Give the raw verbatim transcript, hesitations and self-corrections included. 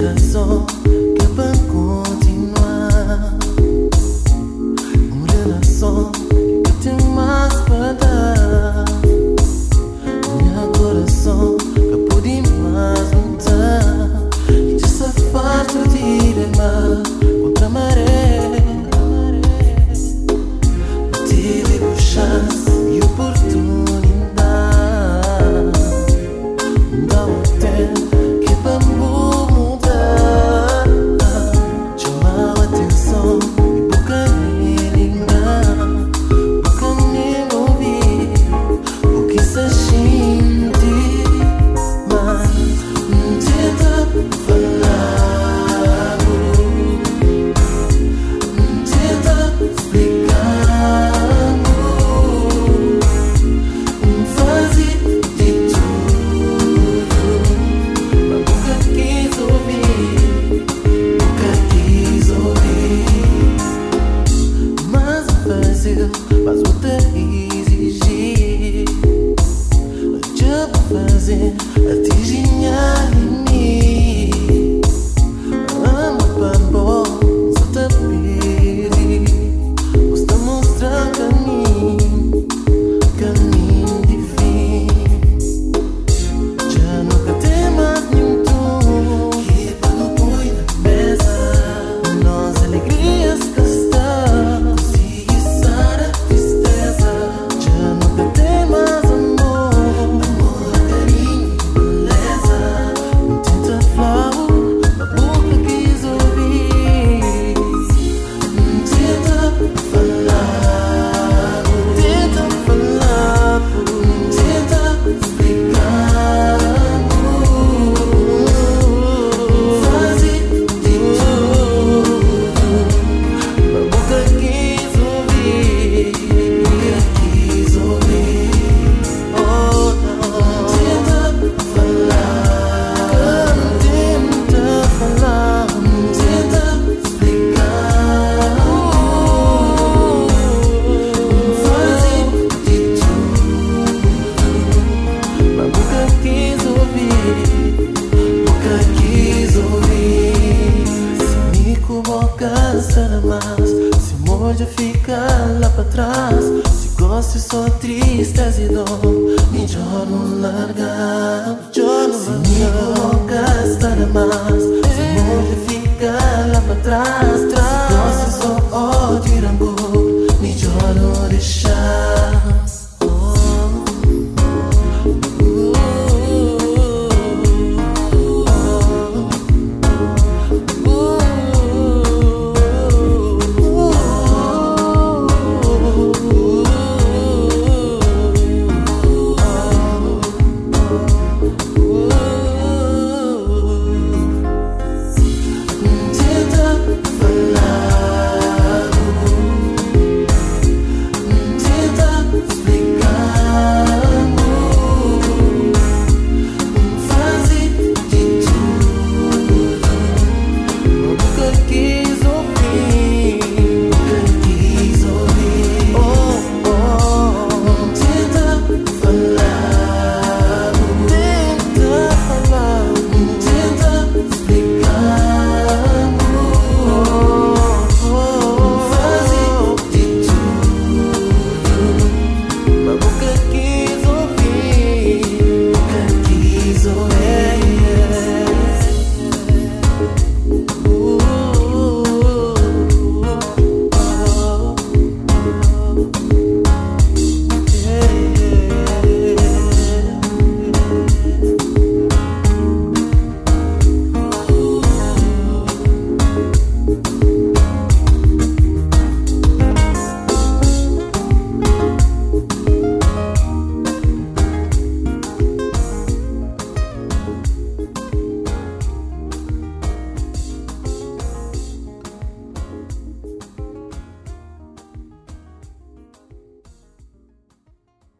razão que é pra continuar uma relação que tem mais para dar. Meu coração que pude mais lutar e te safar de remar contra a maré. Tive a chance e oportunidade, dá um tempo que pra mudar. Chamar a atenção e boca nem ligar, boca nem ouvir o que se sente, mas não tenta falar, não tenta explicar, não faz de tudo, mas nunca quis ouvir, nunca quis ouvir. Mas o Brasil, mas vou te exigir, já vou fazer atingir em mim. Amo pra bom, só te pedir, vou te mostrar caminho, caminho de fim. Já nunca tem mais nenhum tom que pra não põe na mesa. Nós alegrias que está, se içar a tristeza. Já nunca tem mais amor, amor, carinho, beleza. Não tenta falar, a boca quis ouvir. Não tenta falar, tenta falar, tenta explicar, faz de tudo, a boca quis ouvir, quis ouvir. Oh, não tenta falar, tenta falar, tenta explicar, faz de tudo, a boca quis ouvir, boca quis ouvir. Se me cobocas nada mais, se molha fica lá pra trás. Se gosto só tristeza e dor, melhor não largar.